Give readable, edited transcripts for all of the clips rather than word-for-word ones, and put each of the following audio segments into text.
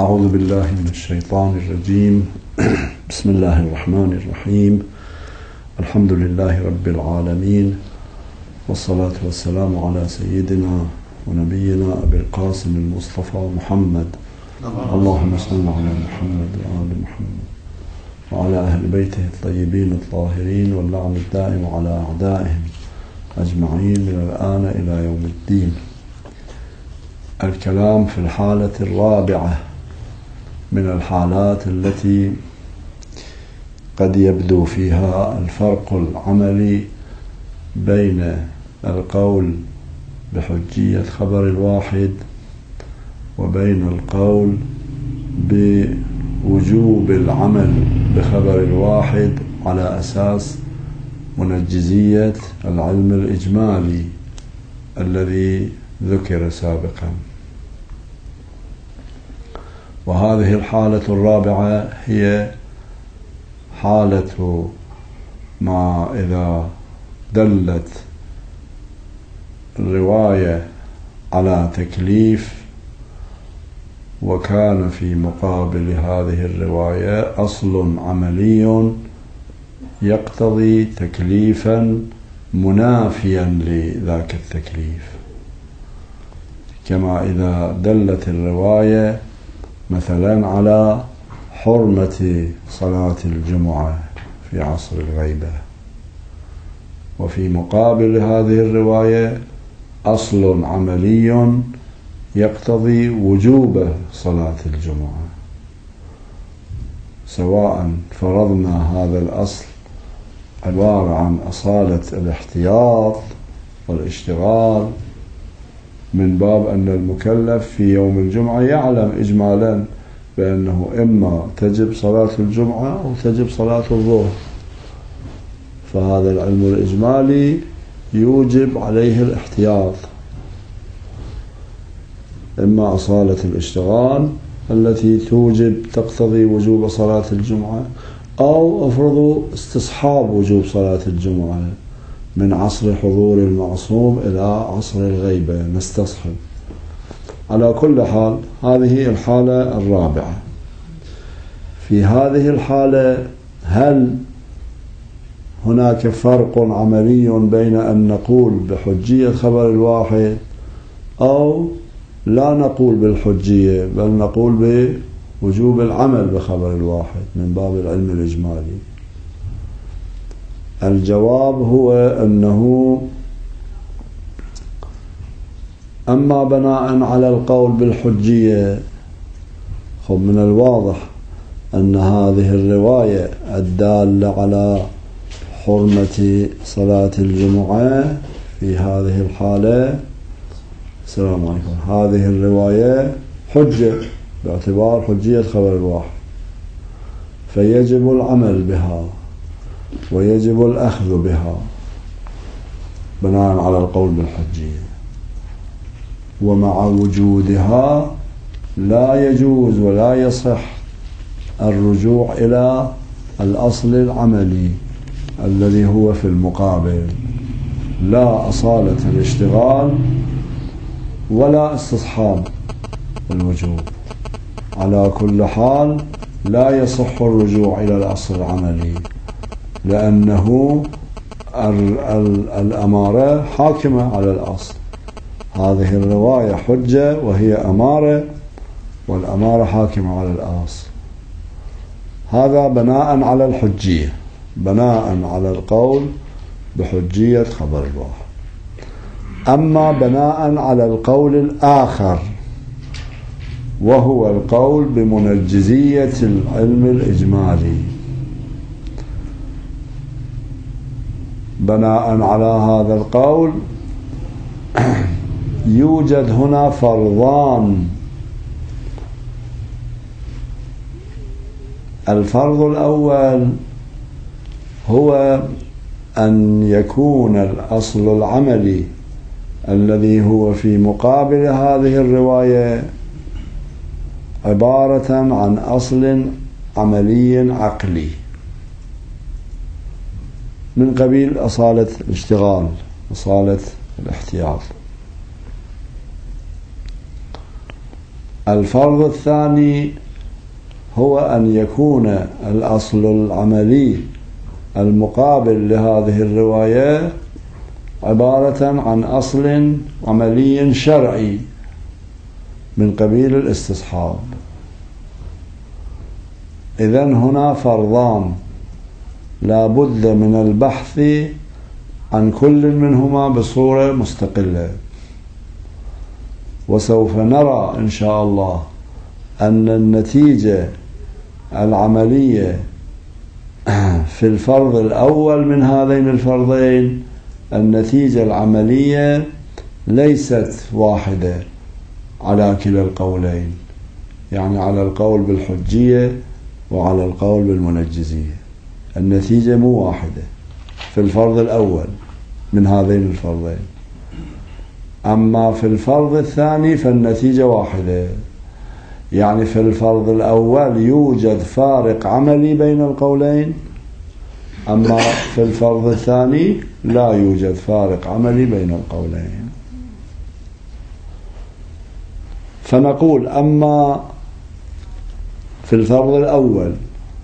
أعوذ بالله من الشيطان الرجيم. بسم الله الرحمن الرحيم. الحمد لله رب العالمين، والصلاة والسلام على سيدنا ونبينا أبي القاسم المصطفى محمد. اللهم صل على محمد وآل محمد وعلى أهل بيته الطيبين الطاهرين، واللعن الدائم على أعدائهم أجمعين من الآن إلى يوم الدين. الكلام في الحالة الرابعة من الحالات التي قد يبدو فيها الفرق العملي بين القول بحجية خبر الواحد وبين القول بوجوب العمل بخبر الواحد على أساس منجزية العلم الإجمالي الذي ذكر سابقا. وهذه الحالة الرابعة هي حالة ما إذا دلت الرواية على تكليف وكان في مقابل هذه الرواية أصل عملي يقتضي تكليفا منافيا لذاك التكليف، كما إذا دلت الرواية مثلا على حرمة صلاة الجمعة في عصر الغيبة، وفي مقابل هذه الرواية أصل عملي يقتضي وجوب صلاة الجمعة، سواء فرضنا هذا الأصل عبارة عن أصالة الاحتياط والاشتغال من باب أن المكلف في يوم الجمعة يعلم إجمالا بأنه إما تجب صلاة الجمعة أو تجب صلاة الظهر، فهذا العلم الإجمالي يوجب عليه الاحتياط، إما أصالة الاشتغال التي تقتضي وجوب صلاة الجمعة، أو أفرضوا استصحاب وجوب صلاة الجمعة من عصر حضور المعصوم إلى عصر الغيبة نستصحب. على كل حال هذه الحالة الرابعة. في هذه الحالة هل هناك فرق عملي بين أن نقول بحجية خبر الواحد أو لا نقول بالحجية بل نقول بوجوب العمل بخبر الواحد من باب العلم الإجمالي؟ الجواب هو أنه أما بناء على القول بالحجية، من الواضح أن هذه الرواية الدالة على حرمة صلاة الجمعة في هذه الحالة، السلام عليكم، هذه الرواية حجة باعتبار حجية خبر الواحد، فيجب العمل بها ويجب الأخذ بها بناء على القول بالحجية، ومع وجودها لا يجوز ولا يصح الرجوع إلى الأصل العملي الذي هو في المقابل، لا أصالة الاشتغال ولا استصحاب الوجوب. على كل حال لا يصح الرجوع إلى الأصل العملي، لأنه الأمارة حاكمة على الأصل. هذه الرواية حجة وهي أمارة، والأمارة حاكمة على الأصل. هذا بناء على الحجية، بناء على القول بحجية خبر الواحد. أما بناء على القول الآخر وهو القول بمنجزية العلم الإجمالي، بناء على هذا القول يوجد هنا فرضان. الفرض الأول هو أن يكون الأصل العملي الذي هو في مقابل هذه الرواية عبارة عن أصل عملي عقلي من قبيل أصالة الاشتغال، أصالة الاحتياط. الفرض الثاني هو أن يكون الأصل العملي المقابل لهذه الرواية عبارة عن أصل عملي شرعي من قبيل الاستصحاب. إذن هنا فرضان لا بد من البحث عن كل منهما بصورة مستقلة، وسوف نرى إن شاء الله أن النتيجة العملية في الفرض الأول من هذين الفرضين، النتيجة العملية ليست واحدة على كلا القولين، يعني على القول بالحجية وعلى القول بالمنجزية، النتيجة مو واحدة في الفرض الأول من هذين الفرضين. أما في الفرض الثاني فالنتيجة واحدة، يعني في الفرض الأول يوجد فارق عملي بين القولين، أما في الفرض الثاني لا يوجد فارق عملي بين القولين. فنقول أما في الفرض الأول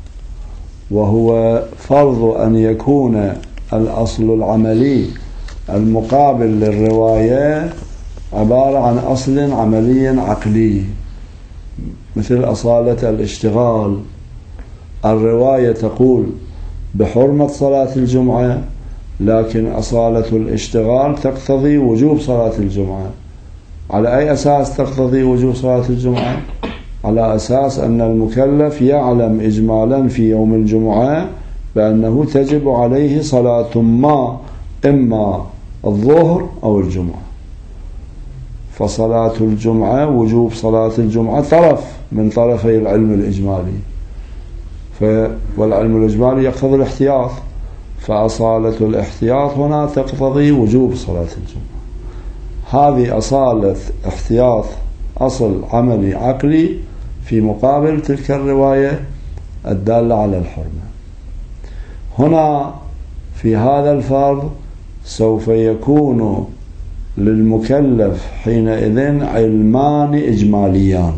وهو فرض أن يكون الأصل العملي المقابل للرواية عبارة عن أصل عملي عقلي، مثل أصالة الاشتغال. الرواية تقول بحرمة صلاة الجمعة، لكن أصالة الاشتغال تقتضي وجوب صلاة الجمعة. على أي أساس تقتضي وجوب صلاة الجمعة؟ على أساس أن المكلف يعلم إجمالا في يوم الجمعة بأنه تجب عليه صلاة ما، إما الظهر أو الجمعة. فصلاة الجمعة، وجوب صلاة الجمعة طرف من طرفي العلم الإجمالي، والعلم الإجمالي يقتضي الاحتياط، فأصالة الاحتياط هنا تقتضي وجوب صلاة الجمعة. هذه أصالة احتياط، أصل عملي عقلي في مقابل تلك الرواية الدالة على الحرمة. هنا في هذا الفرض سوف يكون للمكلف حينئذ علمان إجماليان،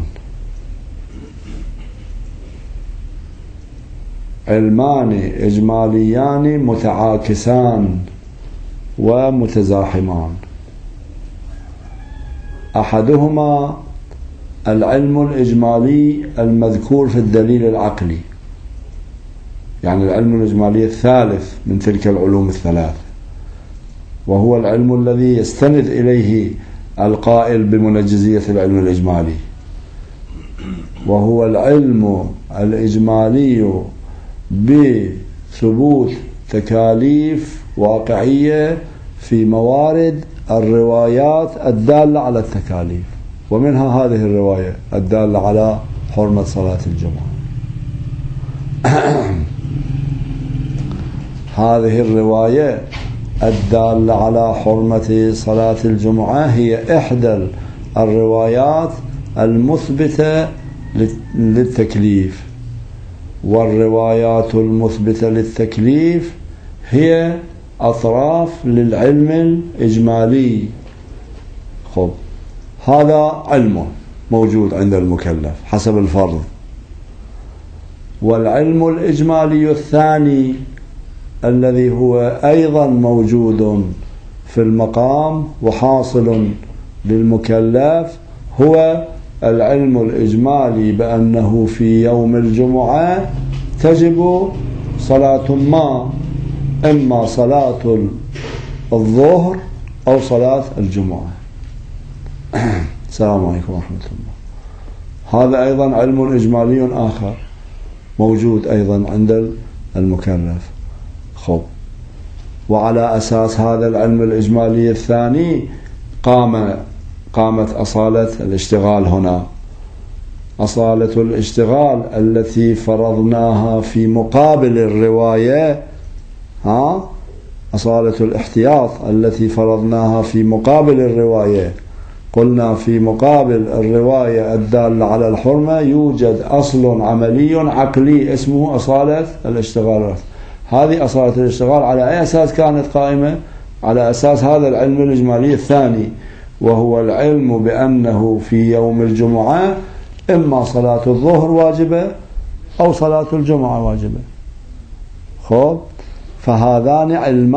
علمان إجماليان متعاكسان ومتزاحمان. أحدهما العلم الإجمالي المذكور في الدليل العقلي، يعني العلم الإجمالي الثالث من تلك العلوم الثلاث، وهو العلم الذي يستند إليه القائل بمنجزية العلم الإجمالي، وهو العلم الإجمالي بثبوت تكاليف واقعية في موارد الروايات الدالة على التكاليف، ومنها هذه الرواية الدالة على حرمة صلاة الجمعة. هذه الرواية الدالة على حرمة صلاة الجمعة هي إحدى الروايات المثبتة للتكليف، والروايات المثبتة للتكليف هي أطراف للعلم الإجمالي. خب، هذا علم موجود عند المكلف حسب الفرض. والعلم الإجمالي الثاني الذي هو أيضا موجود في المقام وحاصل للمكلف هو العلم الإجمالي بأنه في يوم الجمعة تجب صلاة ما، إما صلاة الظهر أو صلاة الجمعة. السلام عليكم ورحمة الله. هذا أيضا علم إجمالي آخر موجود أيضا عند المكلف. خب، وعلى أساس هذا العلم الإجمالي الثاني قامت أصالة الاشتغال هنا. أصالة الاشتغال التي فرضناها في مقابل الرواية، أصالة الاحتياط التي فرضناها في مقابل الرواية. قلنا في مقابل الرواية الدالة على الحرمة يوجد أصل عملي عقلي اسمه أصالة الاشتغال. هذه أصالة الاشتغال على أي أساس كانت قائمة؟ على أساس هذا العلم الإجمالي الثاني، وهو العلم بأنه في يوم الجمعة إما صلاة الظهر واجبة أو صلاة الجمعة واجبة. خب، فهذان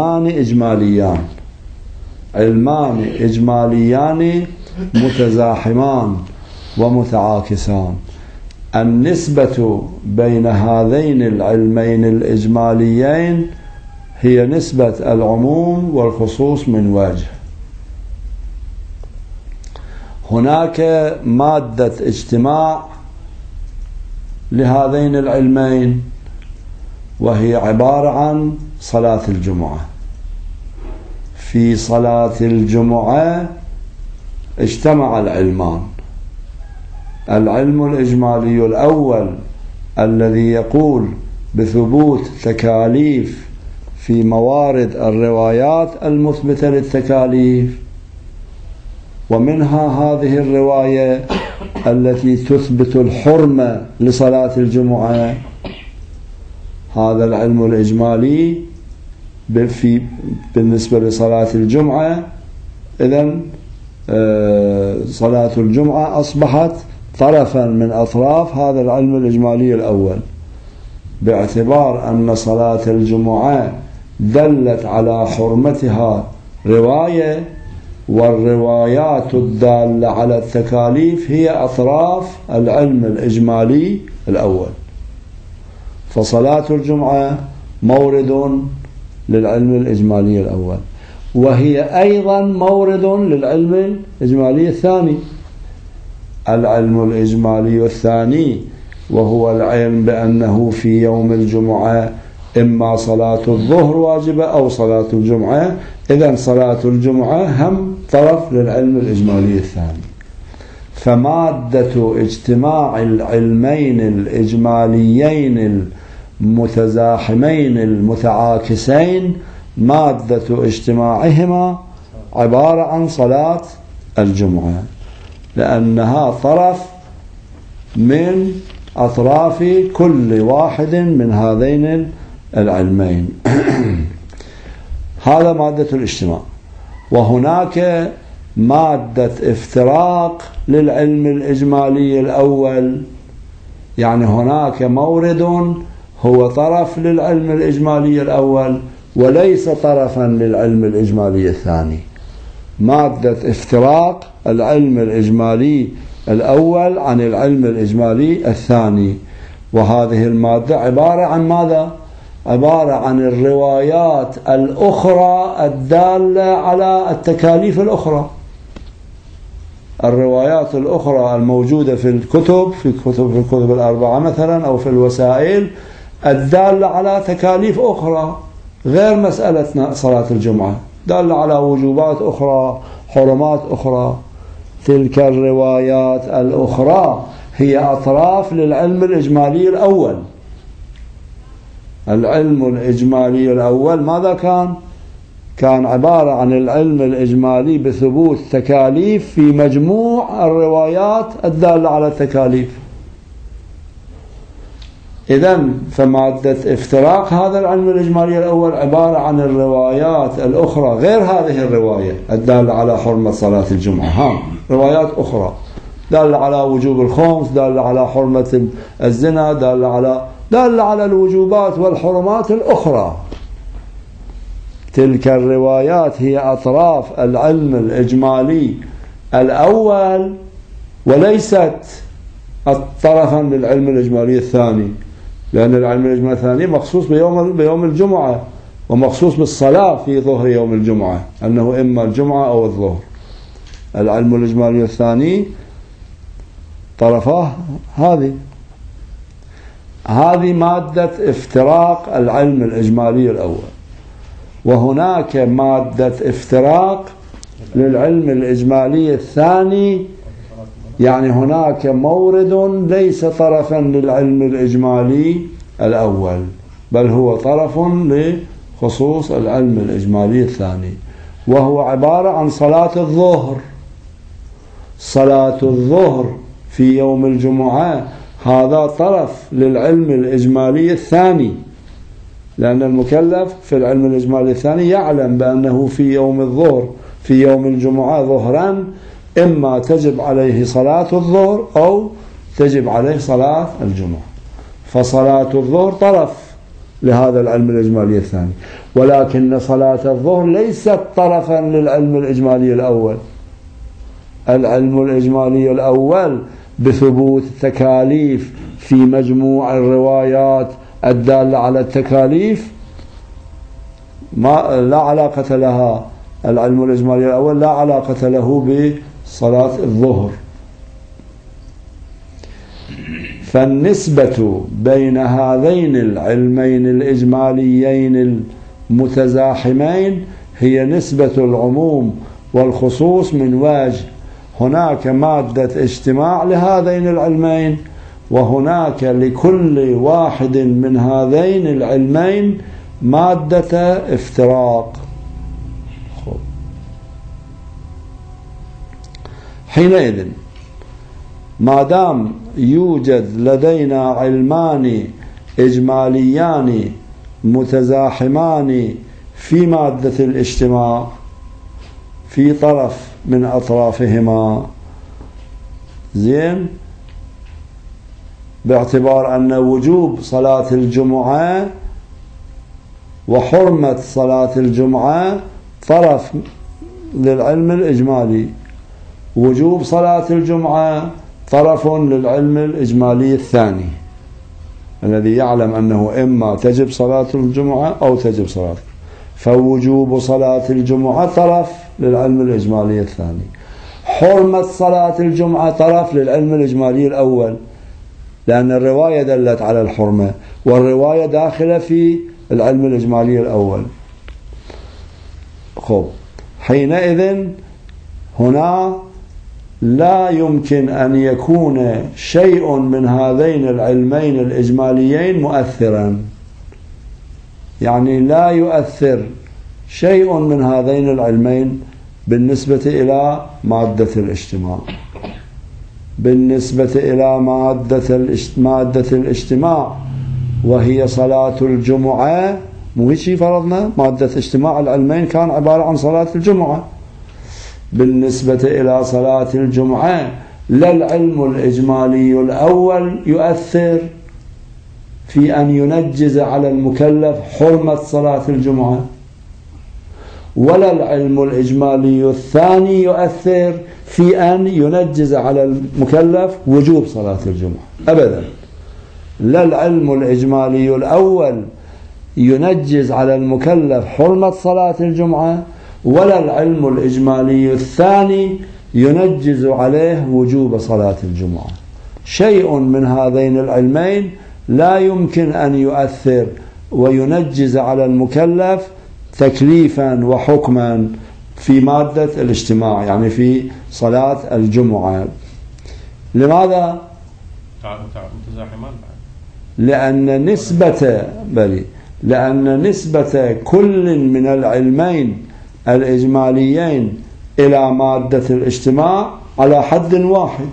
علمان إجماليان متزاحمان ومتعاكسان. النسبة بين هذين العلمين الإجماليين هي نسبة العموم والخصوص من وجه. هناك مادة اجتماع لهذين العلمين، وهي عبارة عن صلاة الجمعة. في صلاة الجمعة اجتمع العلمان: العلم الإجمالي الأول الذي يقول بثبوت تكاليف في موارد الروايات المثبتة للتكاليف، ومنها هذه الرواية التي تثبت الحرمة لصلاة الجمعة. هذا العلم الإجمالي بالنسبة لصلاة الجمعة. إذن صلاة الجمعة أصبحت طرفا من أطراف هذا العلم الإجمالي الأول، باعتبار أن صلاة الجمعة دلت على حرمتها رواية، والروايات الدالة على التكاليف هي أطراف العلم الإجمالي الأول. فصلاة الجمعة مورد للعلم الإجمالي الأول، وهي أيضا مورد للعلم الإجمالي الثاني. العلم الإجمالي الثاني وهو العلم بأنه في يوم الجمعة إما صلاة الظهر واجبة أو صلاة الجمعة. إذن صلاة الجمعة هم طرف للعلم الإجمالي الثاني. فمادة اجتماع العلمين الإجماليين المتزاحمين المتعاكسين، مادة اجتماعهما عبارة عن صلاة الجمعة، لأنها طرف من أطراف كل واحد من هذين العلمين. هذا مادة الاجتماع. وهناك مادة افتراق للعلم الإجمالي الأول، يعني هناك مورد هو طرف للعلم الإجمالي الأول وليس طرفا للعلم الإجمالي الثاني. مادة افتراق العلم الإجمالي الأول عن العلم الإجمالي الثاني. وهذه المادة عبارة عن ماذا؟ عبارة عن الروايات الأخرى الدالة على التكاليف الأخرى. الروايات الأخرى الموجودة في الكتب، في الكتب الأربعة مثلا، أو في الوسائل، الدالة على تكاليف أخرى غير مسألة صلاة الجمعة، دالة على وجوبات أخرى، حرمات أخرى. تلك الروايات الأخرى هي أطراف للعلم الإجمالي الأول. العلم الإجمالي الأول ماذا كان؟ كان عبارة عن العلم الإجمالي بثبوت تكاليف في مجموع الروايات الدالة على التكاليف. إذن فمادة افتراق هذا العلم الإجمالي الأول عبارة عن الروايات الأخرى غير هذه الرواية الدالة على حرمة صلاة الجمعة. روايات أخرى دالة على وجوب الخمس، دالة على حرمة الزنا، دالة على الوجوبات والحرمات الأخرى. تلك الروايات هي أطراف العلم الإجمالي الأول وليست طرفا للعلم الإجمالي الثاني، لأن العلم الإجمالي الثاني مخصوص بيوم الجمعة، ومخصوص بالصلاة في ظهر يوم الجمعة، أنه إما الجمعة أو الظهر. العلم الإجمالي الثاني طرفاه هذه مادة افتراق العلم الإجمالي الأول. وهناك مادة افتراق للعلم الإجمالي الثاني، يعني هناك مورد ليس طرفا للعلم الإجمالي الأول، بل هو طرف لخصوص العلم الإجمالي الثاني، وهو عبارة عن صلاة الظهر. صلاة الظهر في يوم الجمعة هذا طرف للعلم الإجمالي الثاني، لأن المكلف في العلم الإجمالي الثاني يعلم بأنه في يوم الظهر في يوم الجمعة ظهرا إما تجب عليه صلاة الظهر أو تجب عليه صلاة الجمعة، فصلاة الظهر طرف لهذا العلم الإجمالي الثاني، ولكن صلاة الظهر ليست طرفا للعلم الإجمالي الأول. العلم الإجمالي الأول بثبوت التكاليف في مجموع الروايات الدالة على التكاليف لا علاقة لها، العلم الإجمالي الأول لا علاقة له بصلاة الظهر. فالنسبة بين هذين العلمين الإجماليين المتزاحمين هي نسبة العموم والخصوص من وجه، هناك مادة اجتماع لهذين العلمين، وهناك لكل واحد من هذين العلمين مادة افتراق. حينئذ ما دام يوجد لدينا علمان إجماليان متزاحمان في مادة الاجتماع في طرف من أطرافهما، زين، باعتبار أن وجوب صلاة الجمعة وحرمة صلاة الجمعة طرف للعلم الإجمالي، وجوب صلاة الجمعة طرف للعلم الإجمالي الثاني الذي يعلم أنه إما تجب صلاة الجمعة أو تجب صلاة، فوجوب صلاة الجمعة طرف للعلم الإجمالي الثاني، حرمة صلاة الجمعة طرف للعلم الإجمالي الأول، لأن الرواية دلت على الحرمة والرواية داخلة في العلم الإجمالي الأول. خب، حينئذ هنا لا يمكن أن يكون شيء من هذين العلمين الإجماليين مؤثرا، يعني لا يؤثر شيء من هذين العلمين بالنسبة إلى مادة الاجتماع. بالنسبة إلى مادة الاجتماع وهي صلاة الجمعة، مو هيك فرضنا مادة اجتماع العلمين كان عبارة عن صلاة الجمعة. بالنسبة إلى صلاة الجمعة لا العلم الإجمالي الأول يؤثر في أن ينجز على المكلف حرمة صلاة الجمعة، ولا العلم الإجمالي الثاني يؤثر في أن ينجز على المكلف وجوب صلاة الجمعة أبدا. لا العلم الإجمالي الأول ينجز على المكلف حرمة صلاة الجمعة، ولا العلم الإجمالي الثاني ينجز عليه وجوب صلاة الجمعة. شيء من هذين العلمين لا يمكن أن يؤثر وينجز على المكلف تكليفا وحكما في مادة الاجتماع، يعني في صلاة الجمعة. لماذا؟ لأن نسبة كل من العلمين الإجماليين إلى مادة الاجتماع على حد واحد.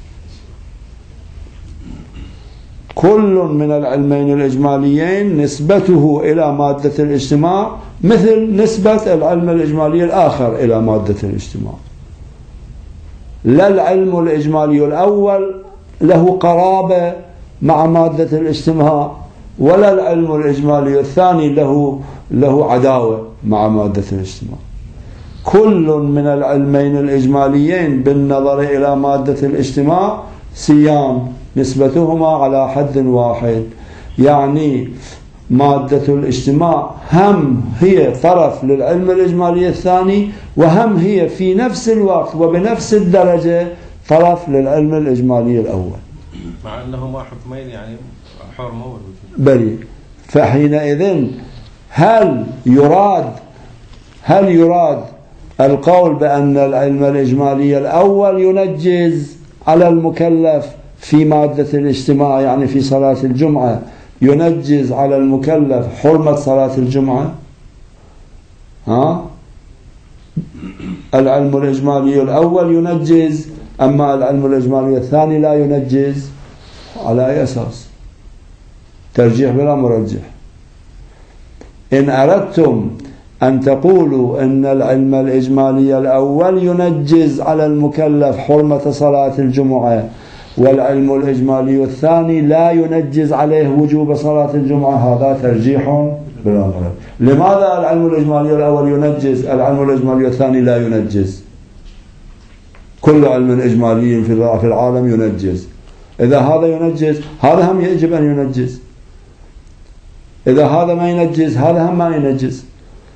كل من العلمين الإجماليين نسبته إلى مادة الاجتماع مثل نسبة العلم الإجمالي الآخر إلى مادة الاجتماع. لا العلم الإجمالي الأول له قرابة مع مادة الاجتماع، ولا العلم الإجمالي الثاني له عداوة مع مادة الاجتماع. كل من العلمين الإجماليين بالنظر إلى مادة الاجتماع سيان نسبتهما على حد واحد، يعني مادة الاجتماع هم هي طرف للعلم الإجمالي الثاني، وهم هي في نفس الوقت وبنفس الدرجة طرف للعلم الإجمالي الأول، مع أنهما حكمين يعني حرمة والوجوب. بلي. فحينئذ هل يراد القول بأن العلم الإجمالي الأول ينجز على المكلف في مادة الاجتماع، يعني في صلاة الجمعة ينجز على المكلف حرمة صلاة الجمعة؟ العلم الإجمالي الأول ينجز، أما العلم الإجمالي الثاني لا ينجز. على أي أساس؟ ترجيح بلا مرجح. إن أردتم أن تقولوا أن العلم الإجمالي الأول ينجز على المكلف حرمة صلاة الجمعة، والعلم الإجمالي الثاني لا ينجز عليه وجوب صلاة الجمعة، هذا ترجيح بلا مرجح. لماذا العلم الإجمالي الأول ينجز، العلم الإجمالي الثاني لا ينجز؟ كل علم إجمالي في العالم ينجز. إذا هذا ينجز هذا هم يجب أن ينجز، إذا هذا ما ينجز هذا هم ما ينجز.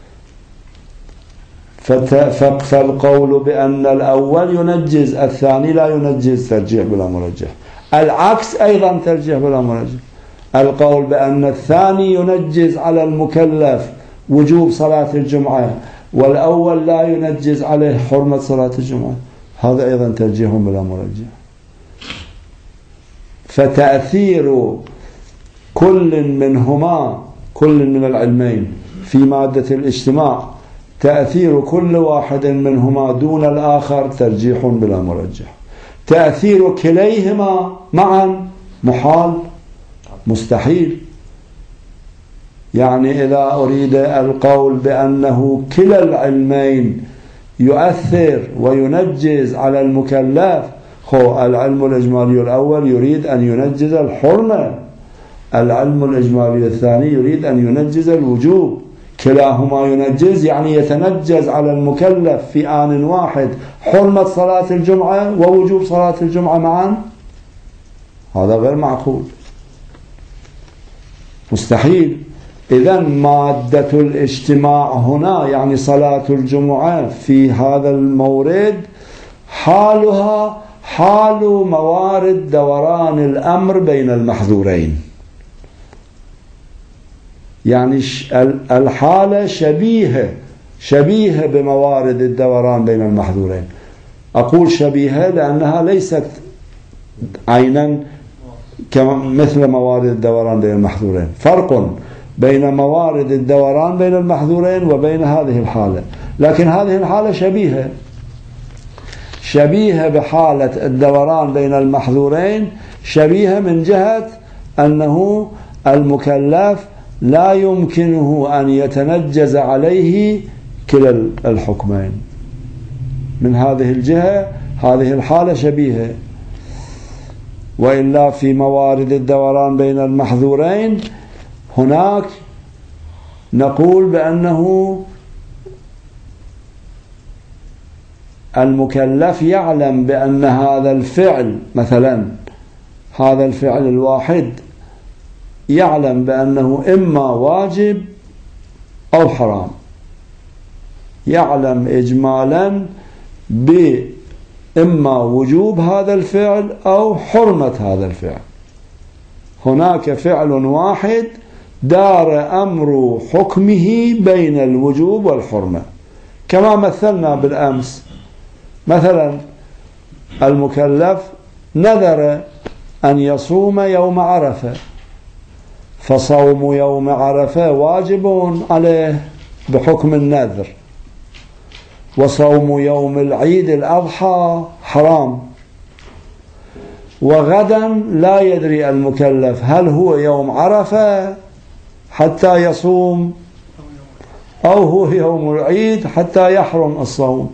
فالقول بأن الأول ينجز الثاني لا ينجز ترجيح بلا مرجح. العكس أيضا ترجيح بلا مرجح. القول بأن الثاني ينجز على المكلف وجوب صلاة الجمعة والأول لا ينجز عليه حرمة صلاة الجمعة، هذا أيضا ترجيح بلا مرجح. فتأثير كل منهما، كل من العلمين في مادة الاجتماع، تأثير كل واحد منهما دون الآخر ترجيح بلا مرجح. تأثير كليهما معا محال مستحيل. يعني إذا أريد القول بأنه كلا العلمين يؤثر وينجز على المكلف، العلم الإجمالي الأول يريد أن ينجز الحرمة، العلم الإجمالي الثاني يريد أن ينجز الوجوب، كلاهما ينجز يعني يتنجز على المكلف في آن واحد حرمة صلاة الجمعة ووجوب صلاة الجمعة معا، هذا غير معقول مستحيل. إذن مادة الاجتماع هنا يعني صلاة الجمعة في هذا المورد حالها حال موارد دوران الأمر بين المحظورين، يعني الحالة شبيهة بموارد الدوران بين المحظورين. أقول شبيهة لأنها ليست عينا مثل موارد الدوران بين المحظورين، فرق بين موارد الدوران بين المحظورين وبين هذه الحالة، لكن هذه الحالة شبيهة بحالة الدوران بين المحظورين، شبيهة من جهة أنه المكلف لا يمكنه أن يتنجز عليه كلا الحكمين. من هذه الجهة هذه الحالة شبيهة. وإلا في موارد الدوران بين المحظورين هناك نقول بأنه المكلف يعلم بأن هذا الفعل، مثلا هذا الفعل الواحد، يعلم بأنه إما واجب أو حرام، يعلم إجمالا بإما وجوب هذا الفعل أو حرمة هذا الفعل. هناك فعل واحد دار أمر حكمه بين الوجوب والحرمة، كما مثلنا بالأمس. مثلا المكلف نذر أن يصوم يوم عرفة، فصوم يوم عرفة واجب عليه بحكم النذر، وصوم يوم العيد الأضحى حرام. وغدا لا يدري المكلف هل هو يوم عرفة حتى يصوم أو هو يوم العيد حتى يحرم الصوم،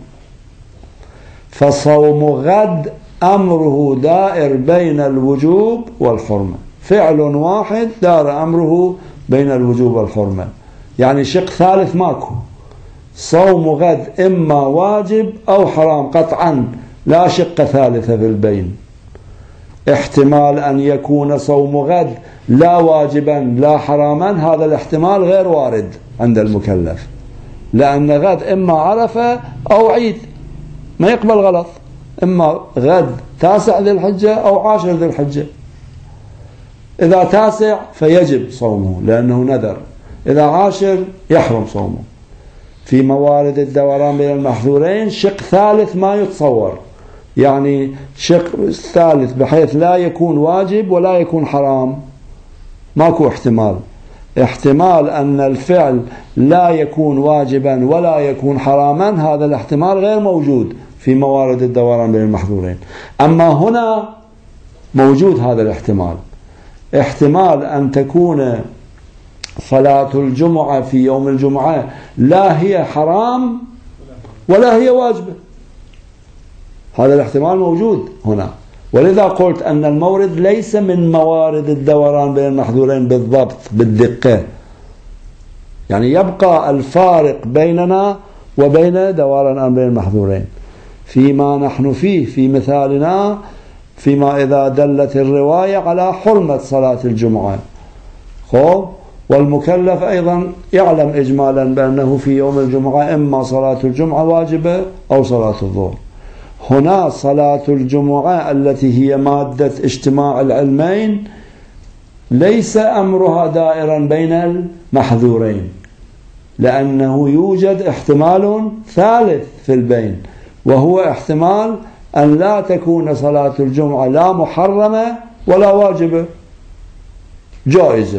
فصوم غد أمره دائر بين الوجوب والحرمة، فعل واحد دار أمره بين الوجوب والحرمة، يعني شق ثالث ماكو. صوم غد إما واجب أو حرام قطعا، لا شق ثالثة في البين. احتمال أن يكون صوم غد لا واجبا لا حراما، هذا الاحتمال غير وارد عند المكلف، لأن غد إما عرفة أو عيد، ما يقبل غلط، إما غد 9 ذي الحجة أو 10 ذي الحجة. إذا 9 فيجب صومه لأنه نذر، إذا 10 يحرم صومه. في موارد الدوران بين المحظورين شق ثالث ما يتصور، يعني شق ثالث بحيث لا يكون واجب ولا يكون حرام، ماكو احتمال أن الفعل لا يكون واجبا ولا يكون حراما، هذا الاحتمال غير موجود في موارد الدوران بين المحظورين. أما هنا موجود هذا الاحتمال، احتمال أن تكون صلاة الجمعة في يوم الجمعة لا هي حرام ولا هي واجبة. هذا الاحتمال موجود هنا، ولذا قلت أن المورد ليس من موارد الدوران بين المحذورين بالضبط بالدقة، يعني يبقى الفارق بيننا وبين دوران بين المحذورين فيما نحن فيه في مثالنا، فيما إذا دلت الرواية على حرمة صلاة الجمعة. والمكلف أيضا يعلم إجمالا بأنه في يوم الجمعة إما صلاة الجمعة واجبة أو صلاة الظهر. هنا صلاة الجمعة التي هي مادة اجتماع العلمين ليس أمرها دائرا بين المحذورين، لأنه يوجد احتمال ثالث في البين، وهو احتمال أن لا تكون صلاة الجمعة لا محرمة ولا واجبة، جائزة.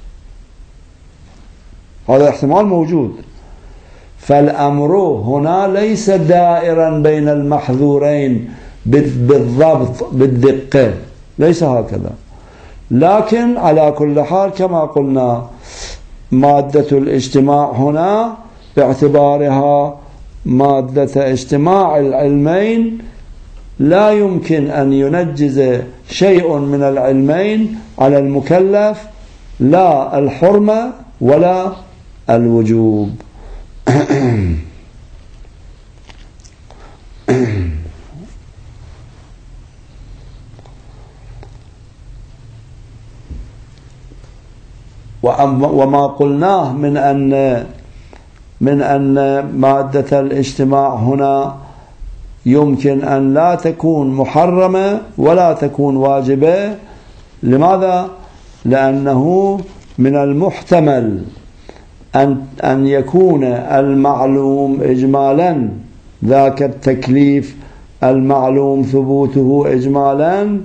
هذا احتمال موجود. فالأمر هنا ليس دائرا بين المحذورين بالضبط بالدقة، ليس هكذا. لكن على كل حال كما قلنا مادة الاجتماع هنا باعتبارها مادة اجتماع العلمين لا يمكن أن ينجز شيء من العلمين على المكلف، لا الحرمة ولا الوجوب. وما قلناه من أن مادة الاجتماع هنا يمكن أن لا تكون محرمة ولا تكون واجبة. لماذا؟ لأنه من المحتمل أن يكون المعلوم إجمالا ذاك التكليف المعلوم ثبوته إجمالا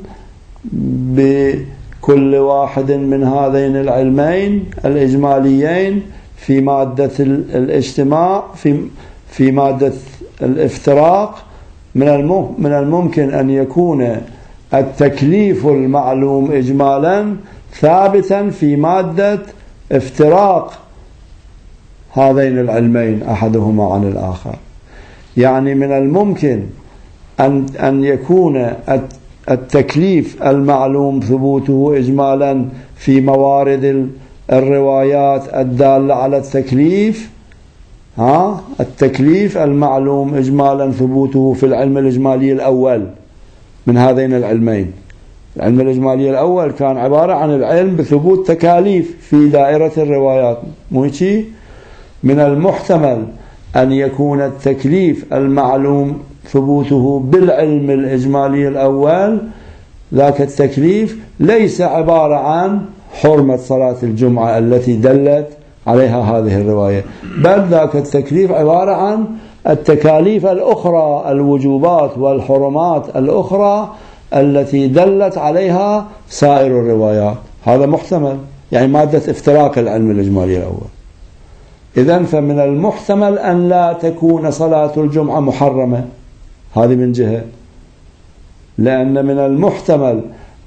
بكل واحد من هذين العلمين الإجماليين في مادة الاجتماع في مادة الافتراق. من الممكن أن يكون التكليف المعلوم إجمالا ثابتا في مادة افتراق هذين العلمين أحدهما عن الآخر. يعني من الممكن أن يكون التكليف المعلوم ثبوته إجمالا في موارد الروايات الدالة على التكليف، التكليف المعلوم إجمالا ثبوته في العلم الإجمالي الأول من هذين العلمين. العلم الإجمالي الأول كان عبارة عن العلم بثبوت تكاليف في دائرة الروايات، مو هيك؟ من المحتمل أن يكون التكليف المعلوم ثبوته بالعلم الإجمالي الأول ذاك التكليف ليس عبارة عن حرمة صلاة الجمعة التي دلت عليها هذه الرواية، بل ذاك التكليف عبارة عن التكاليف الأخرى، الوجوبات والحرمات الأخرى التي دلت عليها سائر الروايات. هذا محتمل، يعني مادة افتراق العلم الإجمالي الأول. إذن فمن المحتمل أن لا تكون صلاة الجمعة محرمة، هذه من جهة، لأن من المحتمل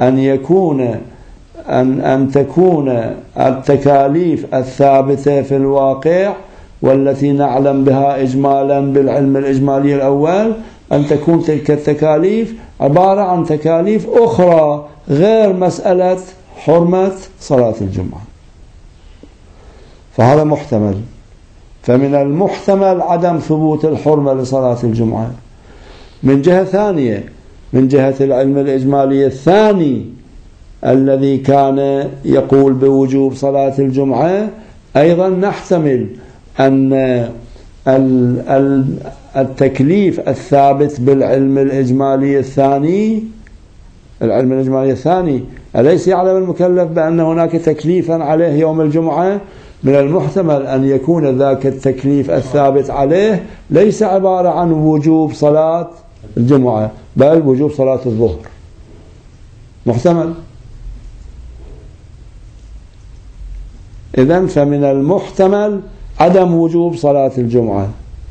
أن تكون التكاليف الثابتة في الواقع والتي نعلم بها إجمالا بالعلم الإجمالي الأول أن تكون تلك التكاليف عبارة عن تكاليف أخرى غير مسألة حرمة صلاة الجمعة، فهذا محتمل. فمن المحتمل عدم ثبوت الحرمة لصلاة الجمعة. من جهة ثانية، من جهة العلم الإجمالي الثاني الذي كان يقول بوجوب صلاة الجمعة، أيضا نحتمل أن التكليف الثابت بالعلم الإجمالي الثاني، العلم الإجمالي الثاني أليس يعلم المكلف بأن هناك تكليفا عليه يوم الجمعة؟ من المحتمل أن يكون ذاك التكليف الثابت عليه ليس عبارة عن وجوب صلاة الجمعة بل وجوب صلاة الظهر، محتمل. إذن فمن المحتمل عدم وجوب صلاة الجمعة،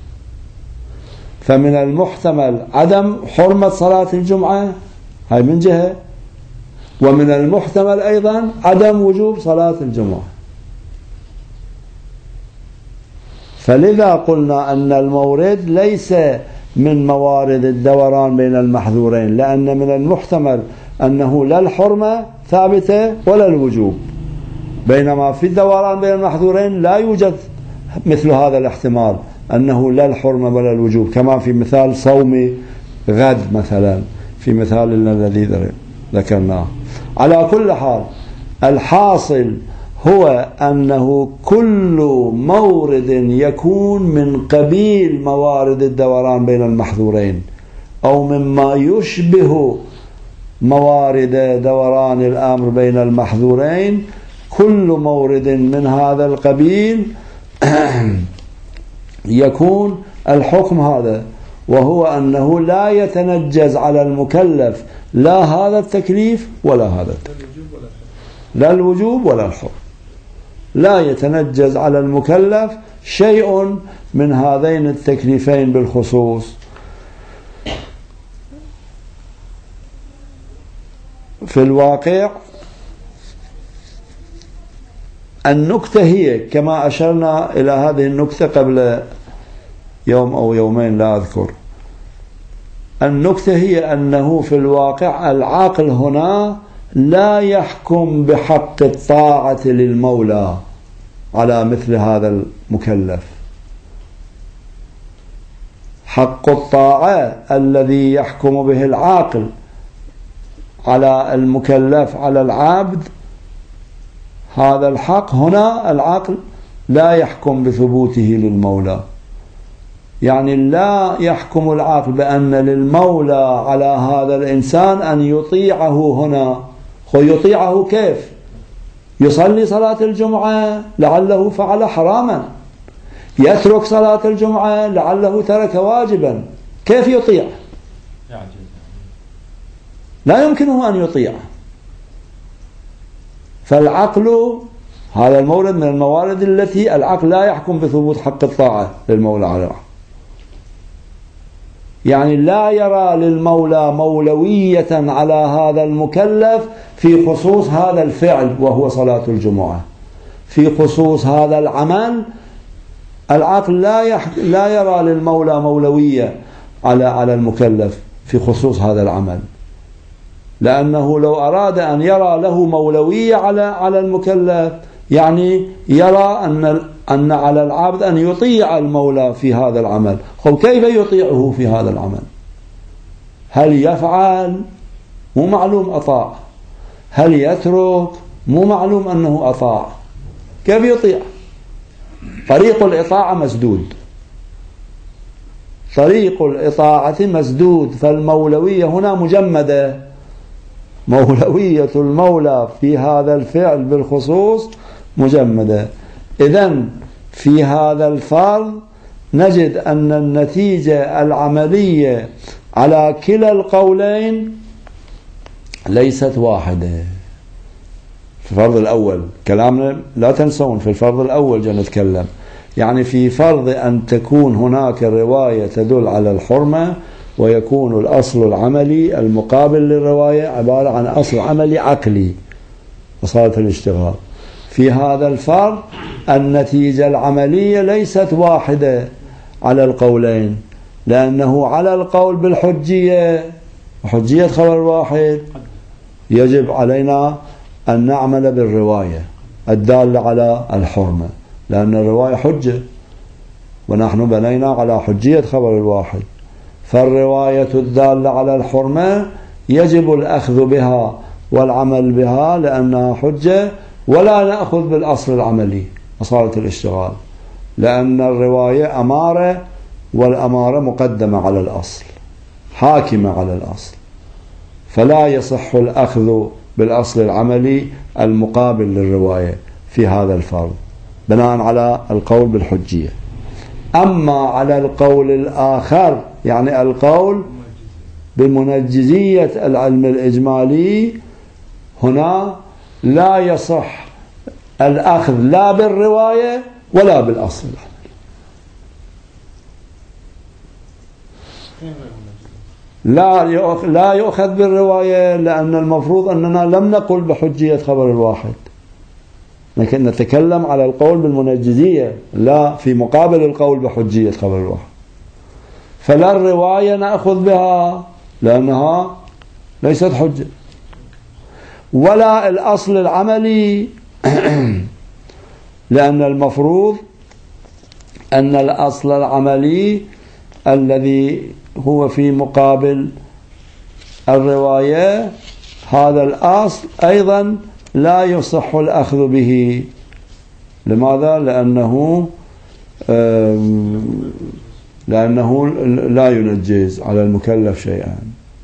فمن المحتمل عدم حرمة صلاة الجمعة، هاي من جهة، ومن المحتمل أيضا عدم وجوب صلاة الجمعة. فلذا قلنا أن المورد ليس من موارد الدوران بين المحذورين، لأن من المحتمل أنه لا الحرمة ثابتة ولا الوجوب، بينما في الدوران بين المحذورين لا يوجد مثل هذا الاحتمال أنه لا الحرمة ولا الوجوب، كما في مثال صوم غد مثلا في مثالنا الذي ذكرناه. على كل حال الحاصل هو أنه كل مورد يكون من قبيل موارد الدوران بين المحذورين أو مما يشبه موارد دوران الأمر بين المحذورين، كل مورد من هذا القبيل يكون الحكم هذا، وهو أنه لا يتنجز على المكلف لا هذا التكليف ولا هذا التكليف، لا الوجوب ولا الحكم، لا يتنجز على المكلف شيء من هذين التكليفين بالخصوص. في الواقع النكتة هي كما أشرنا إلى هذه النكتة قبل يوم أو يومين لا أذكر. النكتة هي أنه في الواقع العقل هنا لا يحكم بحق الطاعة للمولى على مثل هذا المكلف. حق الطاعة الذي يحكم به العاقل على المكلف على العبد، هذا الحق هنا العقل لا يحكم بثبوته للمولى، يعني لا يحكم العقل بأن للمولى على هذا الإنسان أن يطيعه هنا. يطيعه كيف؟ يصلي صلاة الجمعة لعله فعل حراما، يترك صلاة الجمعة لعله ترك واجبا، كيف يطيع؟ لا يمكنه أن يطيع. فالعقل هذا المورد من الموارد التي العقل لا يحكم بثبوت حق الطاعة للمولى على العقل، يعني لا يرى للمولى مولوية على هذا المكلف في خصوص هذا الفعل وهو صلاة الجمعة، في خصوص هذا العمل العقل لا يرى للمولى مولوية على المكلف في خصوص هذا العمل، لأنه لو أراد أن يرى له مولوية على المكلف يعني يرى أن على العبد أن يطيع المولى في هذا العمل. كيف يطيعه في هذا العمل؟ هل يفعل؟ مو معلوم أطاع. هل يترك؟ مو معلوم أنه أطاع. كيف يطيع؟ طريق الإطاعة مسدود، طريق الإطاعة مسدود، فالمولوية هنا مجمدة، مولوية المولى في هذا الفعل بالخصوص مجمدة. إذن في هذا الفرض نجد أن النتيجة العملية على كلا القولين ليست واحدة. في الفرض الأول كلامنا لا تنسون، في الفرض الأول جاء نتكلم، يعني في فرض أن تكون هناك رواية تدل على الحرمة ويكون الأصل العملي المقابل للرواية عبارة عن أصل عملي عقلي وصارت الاشتغال. في هذا الفرض النتيجة العملية ليست واحدة على القولين، لأنه على القول بالحجية وحجية خبر واحد يجب علينا أن نعمل بالرواية الدالة على الحرمة، لأن الرواية حجة ونحن بنينا على حجية خبر الواحد، فالرواية الدالة على الحرمة يجب الأخذ بها والعمل بها لأنها حجة، ولا نأخذ بالأصل العملي وصارت الاشتغال، لأن الرواية أمارة والأمارة مقدمة على الأصل حاكمة على الأصل، فلا يصح الأخذ بالأصل العملي المقابل للرواية في هذا الفرض بناء على القول بالحجية. أما على القول الآخر يعني القول بمنجزية العلم الإجمالي، هنا لا يصح الأخذ لا بالرواية ولا بالأصل لا يؤخذ بالرواية، لأن المفروض أننا لم نقل بحجية خبر الواحد، لكن نتكلم على القول بالمنجزية، لا في مقابل القول بحجية خبر الواحد. فلا الرواية نأخذ بها لأنها ليست حجة، ولا الأصل العملي لأن المفروض أن الأصل العملي الذي هو في مقابل الرواية هذا الأصل أيضا لا يصح الأخذ به. لماذا؟ لأنه لا ينجز على المكلف شيئا.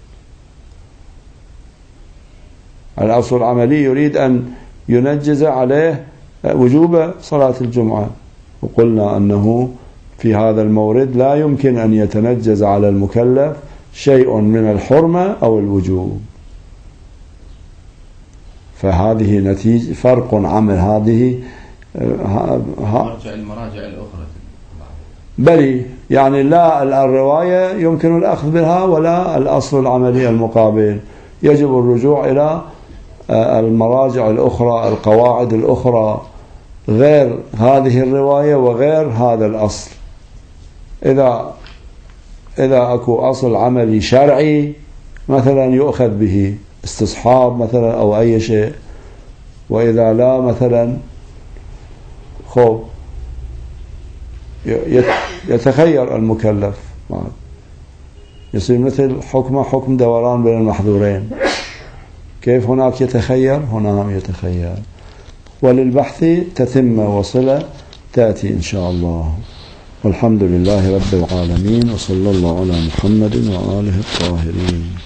الأصل العملي يريد أن ينجز عليه وجوب صلاة الجمعة، وقلنا أنه في هذا المورد لا يمكن أن يتنجز على المكلف شيء من الحرمة أو الوجوب. فهذه نتيجة فرق عمل هذه المراجع الأخرى بلي، يعني لا الرواية يمكن الأخذ بها ولا الأصل العملي المقابل، يجب الرجوع إلى المراجع الأخرى، القواعد الأخرى غير هذه الرواية وغير هذا الأصل. إذا أكو أصل عملي شرعي مثلا يؤخذ به استصحاب مثلا أو أي شيء، وإذا لا مثلا خب يتخير المكلف، يصير مثل حكم دوران بين المحظورين، كيف هناك يتخير هنا هم يتخير. وللبحث تتمة وصلة تأتي إن شاء الله. والحمد لله رب العالمين، وصلى الله على محمد وآله الطاهرين.